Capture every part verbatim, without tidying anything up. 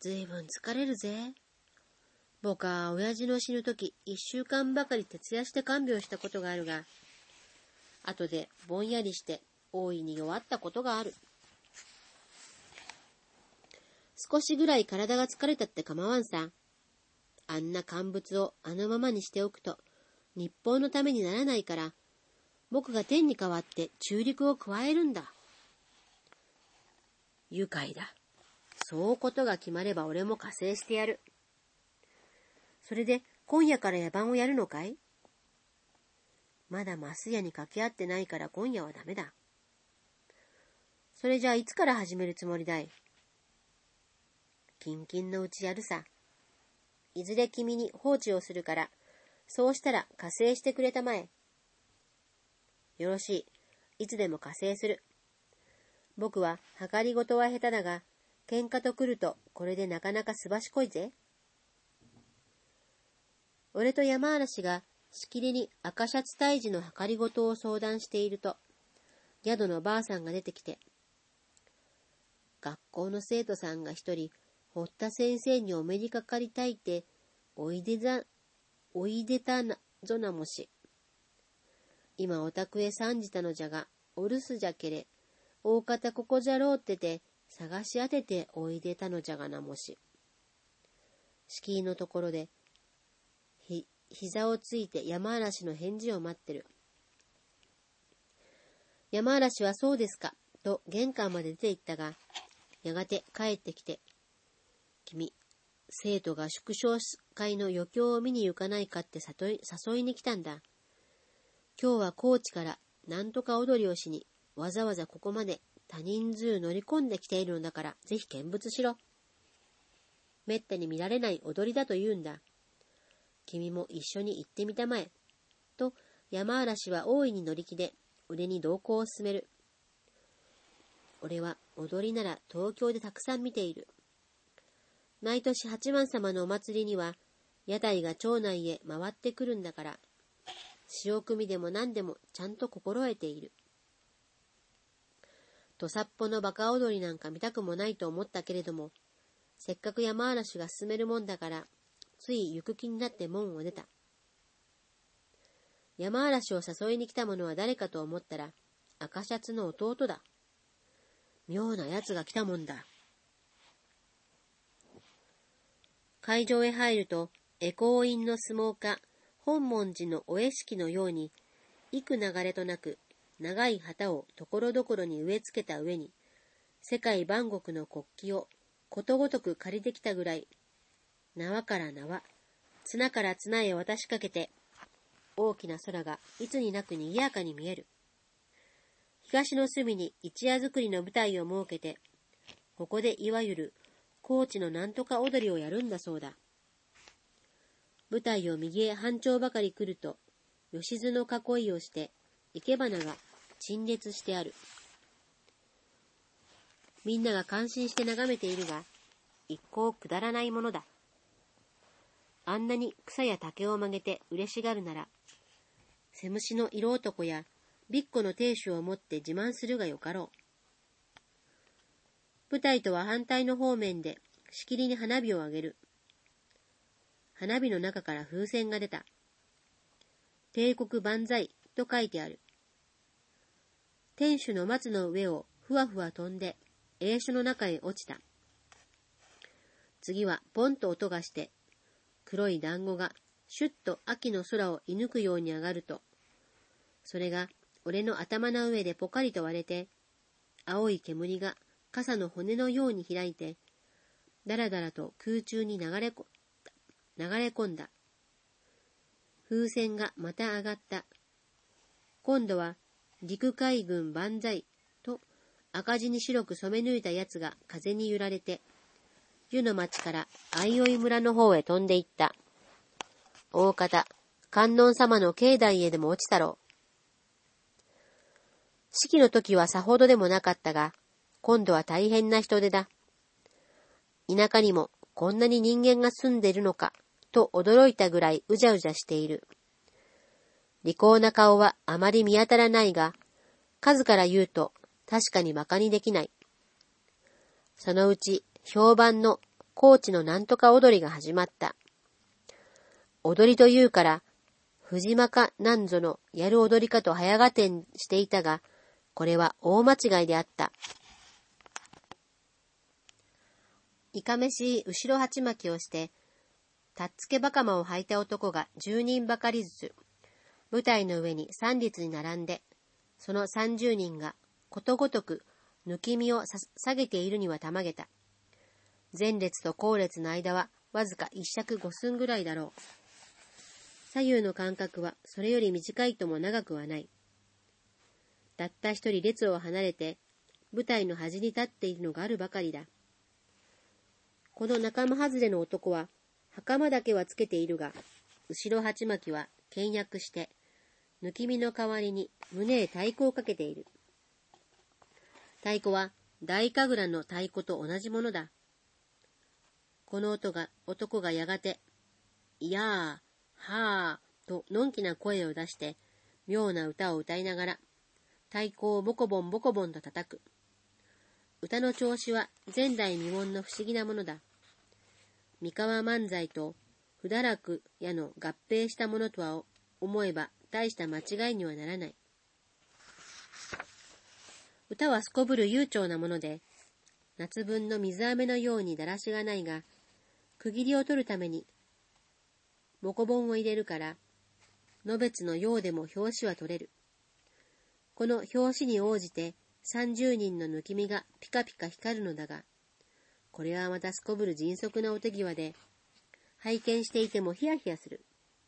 ずいぶん疲れるぜ。僕は親父の死ぬとき、一週間ばかり徹夜して看病したことがあるが、後でぼんやりして大いに弱ったことがある。少しぐらい体が疲れたって構わんさ。あんな乾物をあのままにしておくと、日本のためにならないから、僕が天に代わって中力を加えるんだ。愉快だ。そうことが決まれば俺も加勢してやる。それで今夜から野番をやるのかい？まだマスヤに掛け合ってないから今夜はダメだ。それじゃあいつから始めるつもりだい？キンキンのうちやるさ。いずれ君に放置をするから、そうしたら加勢してくれたまえ。よろしい。いつでも加勢する。僕は計りごとは下手だが、喧嘩と来るとこれでなかなかすばしこいぜ。俺と山嵐がしきりに赤シャツ退治の計りごとを相談していると、宿のばあさんが出てきて、学校の生徒さんが一人、堀田先生にお目にかかりたいって、おいでざ、おいでたな、ぞなもし。今お宅へ参じたのじゃが、お留守じゃけれ、大方ここじゃろうってて、探し当てておいでたのじゃがなもし。敷居のところで、ひ、膝をついて山嵐の返事を待ってる。山嵐はそうですか、と玄関まで出て行ったが、やがて帰ってきて、君、生徒が祝勝会の余興を見に行かないかって誘い、誘いに来たんだ。今日は高知からなんとか踊りをしに、わざわざここまで多人数乗り込んできているのだから、ぜひ見物しろ。めったに見られない踊りだと言うんだ。君も一緒に行ってみたまえ。と、山嵐は大いに乗り気で、俺に同行を進める。俺は踊りなら東京でたくさん見ている。毎年八幡様のお祭りには、屋台が町内へ回ってくるんだから、潮組でも何でもちゃんと心得ている。土佐っぽのバカ踊りなんか見たくもないと思ったけれども、せっかく山嵐が進めるもんだから、つい行く気になって門を出た。山嵐を誘いに来た者は誰かと思ったら、赤シャツの弟だ。妙な奴が来たもんだ。会場へ入ると、回向院の相撲家、本門寺のお絵敷のように、幾流れとなく、長い旗をところどころに植え付けた上に、世界万国の国旗をことごとく借りてきたぐらい、縄から縄、綱から綱へ渡しかけて、大きな空がいつになく賑やかに見える。東の隅に一夜作りの舞台を設けて、ここでいわゆる高知のなんとか踊りをやるんだそうだ。舞台を右へ半丁ばかり来ると、吉津の囲いをして、生け花が陳列してある。みんなが感心して眺めているが、一向くだらないものだ。あんなに草や竹を曲げて嬉しがるなら、セムシの色男やビッコの亭主を持って自慢するがよかろう。舞台とは反対の方面でしきりに花火を上げる。花火の中から風船が出た。帝国万歳と書いてある。天守の松の上をふわふわ飛んで栄所の中へ落ちた。次はポンと音がして、黒い団子がシュッと秋の空を射抜くように上がると、それが俺の頭の上でポカリと割れて、青い煙が傘の骨のように開いて、だらだらと空中に流れこ、流れ込んだ。風船がまた上がった。今度は陸海軍万歳と赤字に白く染め抜いたやつが風に揺られて、湯の町から相生村の方へ飛んでいった。大方、観音様の境内へでも落ちたろう。式の時はさほどでもなかったが、今度は大変な人手だ。田舎にもこんなに人間が住んでいるのか、と驚いたぐらいうじゃうじゃしている。利口な顔はあまり見当たらないが、数から言うと確かに馬鹿にできない。そのうち評判の高知のなんとか踊りが始まった。踊りというから、藤間かなんぞのやる踊りかと早合点していたが、これは大間違いであった。いかめしい後ろ鉢巻きをして、たっつけばかまを履いた男が十人ばかりずつ、舞台の上に三列に並んで、その三十人がことごとく抜き身を下げているにはたまげた。前列と後列の間はわずか一尺五寸ぐらいだろう。左右の間隔はそれより短いとも長くはない。たった一人列を離れて舞台の端に立っているのがあるばかりだ。この仲間外れの男は袴だけはつけているが、後ろ鉢巻きは倹約して抜き身の代わりに胸へ太鼓をかけている。太鼓は大神楽の太鼓と同じものだ。この音が男がやがて、いやー、はーとのんきな声を出して、妙な歌を歌いながら、太鼓をボコボンボコボンと叩く。歌の調子は前代未聞の不思議なものだ。三河漫才と不堕落屋の合併したものとは思えば大した間違いにはならない。歌はすこぶる悠長なもので、夏分の水飴のようにだらしがないが、区切りを取るために、ボコボンを入れるから、のべつのようでも拍子は取れる。この拍子に応じて三十人の抜き身がピカピカ光るのだが、これはまたすこぶる迅速なお手際で、拝見していてもヒヤヒヤする。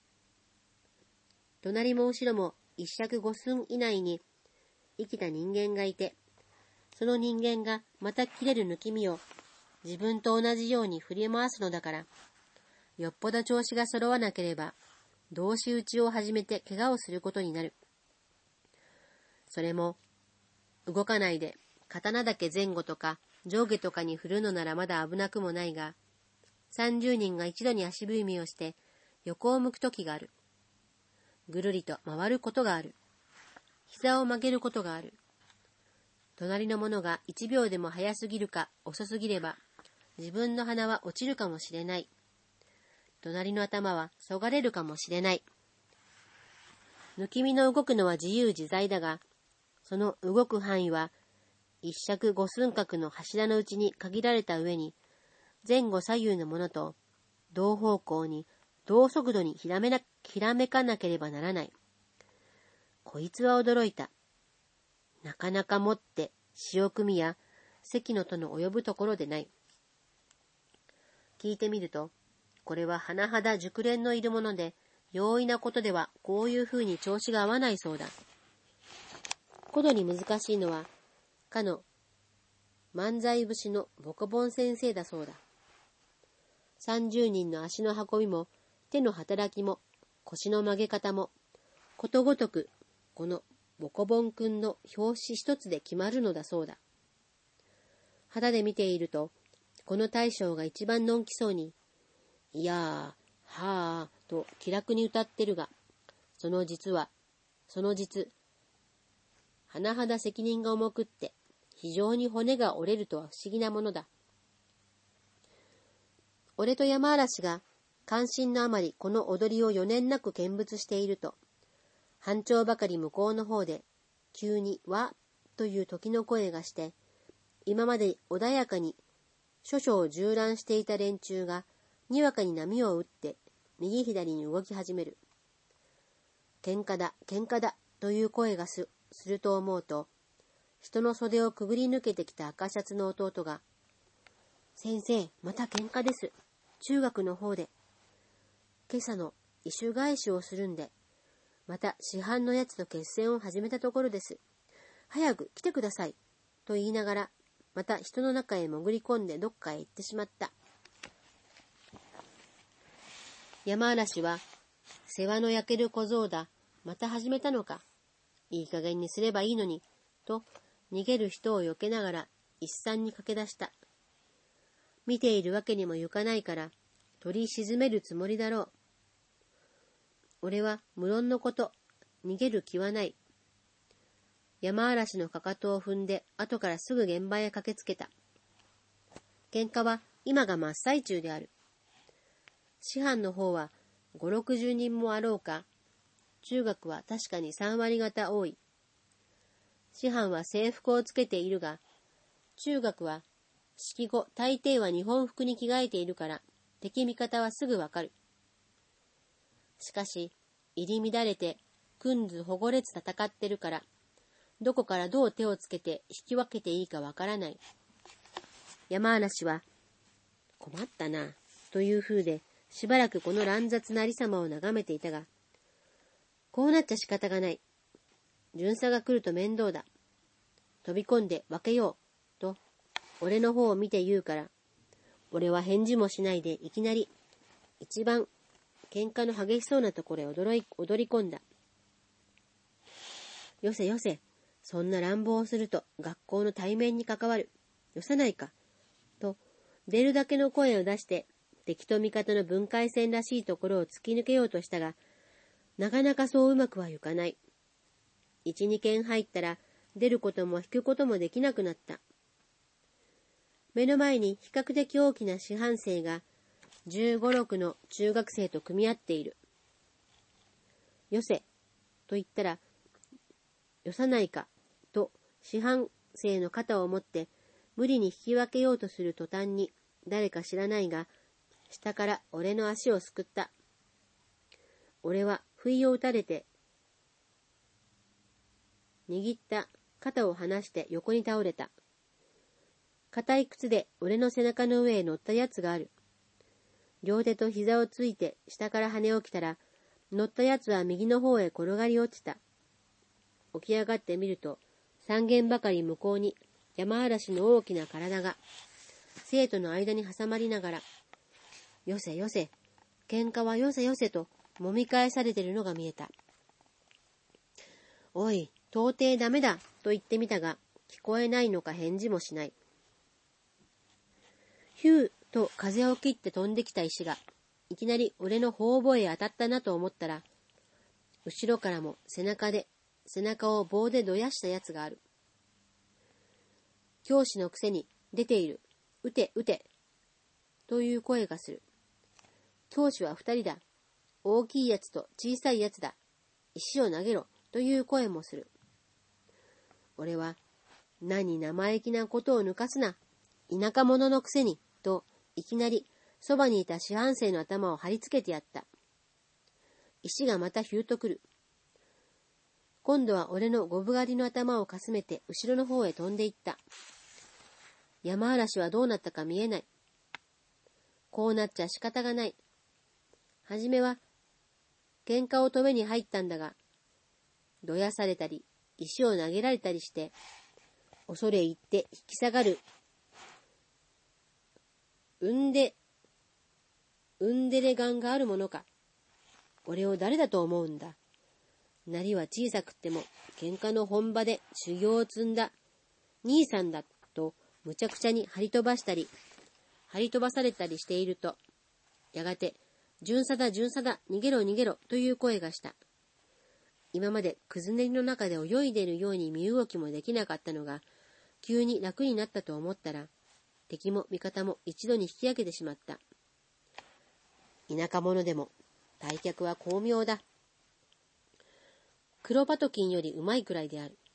隣も後ろも一尺五寸以内に生きた人間がいて、その人間がまた切れる抜き身を自分と同じように振り回すのだから、よっぽど調子が揃わなければ、同士打ちを始めて怪我をすることになる。それも、動かないで刀だけ前後とか上下とかに振るのならまだ危なくもないが、三十人が一度に足踏みをして横を向くときがある。ぐるりと回ることがある。膝を曲げることがある。隣の者が一秒でも早すぎるか遅すぎれば、自分の鼻は落ちるかもしれない。隣の頭はそがれるかもしれない。抜き身の動くのは自由自在だが、その動く範囲は一尺五寸角の柱のうちに限られた上に、前後左右のものと同方向に同速度にひらめな、ひらめかなければならない。こいつは驚いた。なかなかもって潮組や関のとの及ぶところでない。聞いてみると、これは甚だ熟練のいるもので、容易なことではこういうふうに調子が合わないそうだ。ことに難しいのは、かの漫才節のボコボン先生だそうだ。三十人の足の運びも、手の働きも、腰の曲げ方も、ことごとく、このボコボンくんの拍子一つで決まるのだそうだ。肌で見ていると、この大将が一番のんきそうに、いやー、はーと気楽に歌ってるが、その実は、その実、甚だ責任が重くって、非常に骨が折れるとは不思議なものだ。俺と山嵐が関心のあまりこの踊りを余念なく見物していると、班長ばかり向こうの方で、急にわという時の声がして、今まで穏やかに諸々縦覧していた連中が、にわかに波を打って、右左に動き始める。喧嘩だ、喧嘩だ、という声がす、すると思うと、人の袖をくぐり抜けてきた赤シャツの弟が、先生、また喧嘩です。中学の方で。今朝の異種返しをするんで、また市販のやつと決戦を始めたところです。早く来てください。と言いながら、また人の中へ潜り込んでどっかへ行ってしまった。山嵐は、世話の焼ける小僧だ。また始めたのか。いい加減にすればいいのに。と、逃げる人を避けながら、一山に駆け出した。見ているわけにもゆかないから、取り沈めるつもりだろう。俺は無論のこと、逃げる気はない。山嵐のかかとを踏んで、後からすぐ現場へ駆けつけた。喧嘩は今が真っ最中である。師範の方は五六十人もあろうか。中学は確かに三割方多い。師範は制服をつけているが、中学は式後大抵は日本服に着替えているから、敵味方はすぐわかる。しかし、入り乱れて、くんずほごれつ戦ってるから、どこからどう手をつけて引き分けていいかわからない。山嵐は、困ったな、という風で、しばらくこの乱雑なありさまを眺めていたが、こうなっちゃ仕方がない。巡査が来ると面倒だ。飛び込んで分けよう、と、俺の方を見て言うから、俺は返事もしないでいきなり、一番喧嘩の激しそうなところへ踊り、踊り込んだ。よせよせ、そんな乱暴をすると学校の対面に関わる。よさないか。と、出るだけの声を出して、敵と味方の分界線らしいところを突き抜けようとしたが、なかなかそううまくはいかない。一、二軒入ったら、出ることも引くこともできなくなった。目の前に比較的大きな師範生が、十五六の中学生と組み合っている。よせ、と言ったら、よさないか、と師範生の肩を持って、無理に引き分けようとする途端に、誰か知らないが、下から俺の足をすくった。俺は不意を打たれて、握った肩を離して横に倒れた。硬い靴で俺の背中の上へ乗ったやつがある。両手と膝をついて下から跳ね起きたら、乗ったやつは右の方へ転がり落ちた。起き上がってみると、三軒ばかり向こうに山嵐の大きな体が、生徒の間に挟まりながら、よせよせ、喧嘩はよせよせと揉み返されているのが見えた。おい、到底ダメだと言ってみたが、聞こえないのか返事もしない。ヒューと風を切って飛んできた石が、いきなり俺の頬棒へ当たったなと思ったら、後ろからも背中で、背中を棒でどやしたやつがある。教師のくせに出ている。撃て撃て。という声がする。教師は二人だ。大きいやつと小さいやつだ。石を投げろ。という声もする。俺は、何生意気なことを抜かすな。田舎者のくせに。と、いきなり、そばにいた師範生の頭を張り付けてやった。石がまたヒューと来る。今度は俺のゴブ狩りの頭をかすめて後ろの方へ飛んでいった。山嵐はどうなったか見えない。こうなっちゃ仕方がない。はじめは、喧嘩を止めに入ったんだが、どやされたり、石を投げられたりして、恐れ入って引き下がる。うんで、うんでれがんがあるものか。俺を誰だと思うんだ。なりは小さくっても、喧嘩の本場で修行を積んだ、兄さんだと、むちゃくちゃに張り飛ばしたり、張り飛ばされたりしていると、やがて、巡査だ巡査だ、逃げろ逃げろという声がした。今までくずねりの中で泳いでいるように身動きもできなかったのが、急に楽になったと思ったら、敵も味方も一度に引き上げてしまった。田舎者でも、退却は巧妙だ。クロパトキンよりうまいくらいである。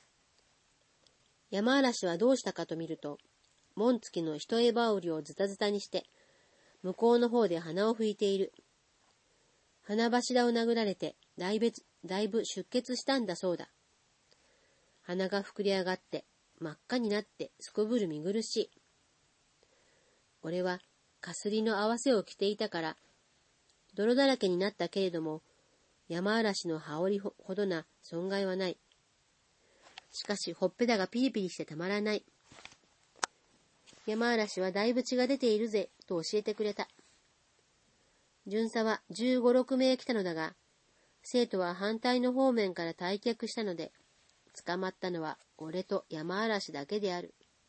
山嵐はどうしたかと見ると、紋付きの一重羽織をズタズタにして、向こうの方で鼻を拭いている。鼻柱を殴られてだいぶ、だいぶ出血したんだそうだ。鼻が膨れ上がって真っ赤になってすこぶる見苦しい。俺はかすりの合わせを着ていたから泥だらけになったけれども山嵐の羽織ほどな損害はない。しかしほっぺたがピリピリしてたまらない。山嵐はだいぶ血が出ているぜと教えてくれた。巡査は十五六名来たのだが、生徒は反対の方面から退却したので、捕まったのは俺と山嵐だけである。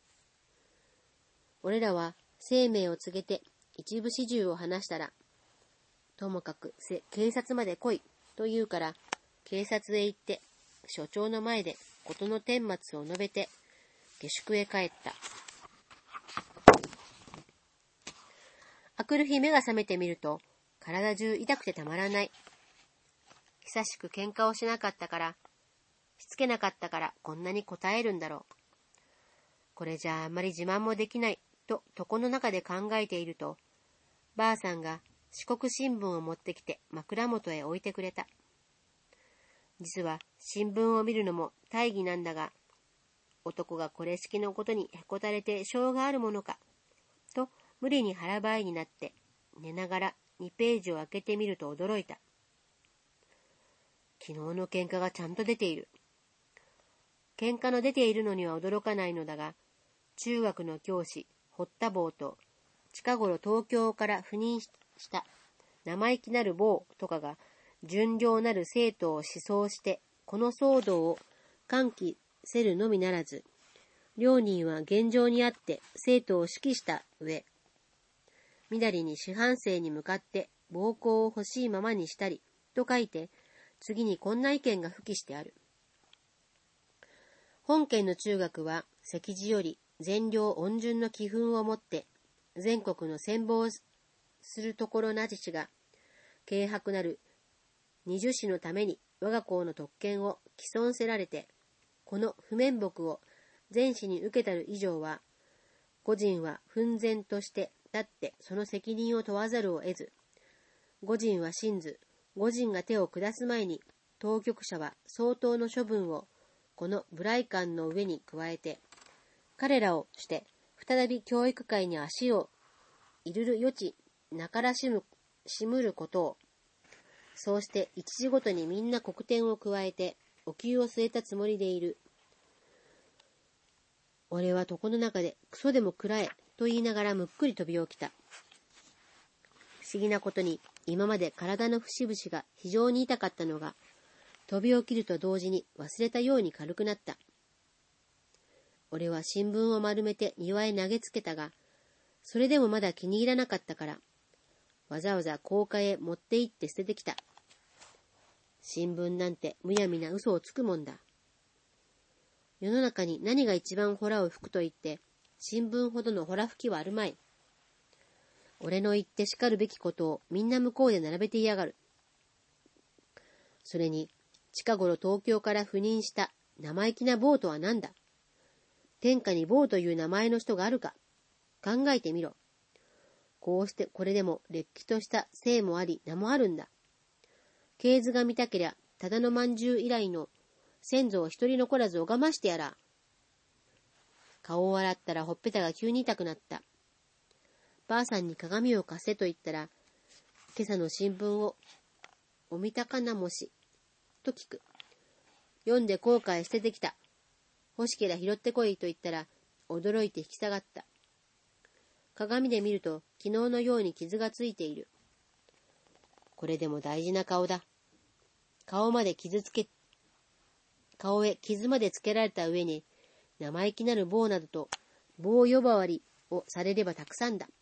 俺らは生命を告げて一部始終を話したら、ともかく警察まで来いと言うから、警察へ行って所長の前で事の顛末を述べて下宿へ帰った。 あくる日目が覚めてみると、体中痛くてたまらない。久しく喧嘩をしなかったから、しつけなかったからこんなに答えるんだろう。これじゃああんまり自慢もできないと床の中で考えていると、ばあさんが四国新聞を持ってきて枕元へ置いてくれた。実は新聞を見るのも大義なんだが、男がこれ式のことにへこたれてしょうがあるものか、と無理に腹ばいになって寝ながらにページを開けてみると驚いた。昨日の喧嘩がちゃんと出ている。喧嘩の出ているのには驚かないのだが、中学の教師堀田坊と近頃東京から赴任した生意気なる坊とかが純情なる生徒を思想してこの騒動を喚起せるのみならず、両人は現状にあって生徒を指揮した上、みだりに四半生に向かって暴行を欲しいままにしたりと書いて、次にこんな意見が付記してある。本県の中学は席次より善良温順の気風をもって全国の羨望するところなじしが、軽薄なる二十士のために我が校の特権を毀損せられて、この不面目を全士に受けたる以上は、個人は奮然として立ってその責任を問わざるを得ず、御人は信ず、御人が手を下す前に、当局者は相当の処分をこの無頼感の上に加えて、彼らをして再び教育界に足を入れる余地なからしむしむることを、そうして一時ごとにみんな黒点を加えてお灸を据えたつもりでいる。俺は床の中でクソでも食らえと言いながらむっくり飛び起きた。不思議なことに今まで体の節々が非常に痛かったのが、飛び起きると同時に忘れたように軽くなった。俺は新聞を丸めて庭へ投げつけたが、それでもまだ気に入らなかったから、わざわざ高架へ持って行って捨ててきた。新聞なんてむやみな嘘をつくもんだ。世の中に何が一番ホラを吹くと言って、新聞ほどのホラ吹きはあるまい。俺の言って叱るべきことをみんな向こうで並べていやがる。それに、近頃東京から赴任した生意気な坊とは何だ。天下に坊という名前の人があるか。考えてみろ。こうしてこれでもれっきとした姓もあり名もあるんだ。系図が見たけりゃ、ただのまんじゅう以来の先祖を一人残らず拝ましてやら。顔を洗ったらほっぺたが急に痛くなった。ばあさんに鏡を貸せと言ったら、今朝の新聞をお見たかなもし、と聞く。読んで後悔捨ててきた。欲しけりゃ拾ってこいと言ったら、驚いて引き下がった。鏡で見ると、昨日のように傷がついている。これでも大事な顔だ。顔まで傷つけ、顔へ傷までつけられた上に、生意気なる棒などと棒呼ばわりをされればたくさんだ。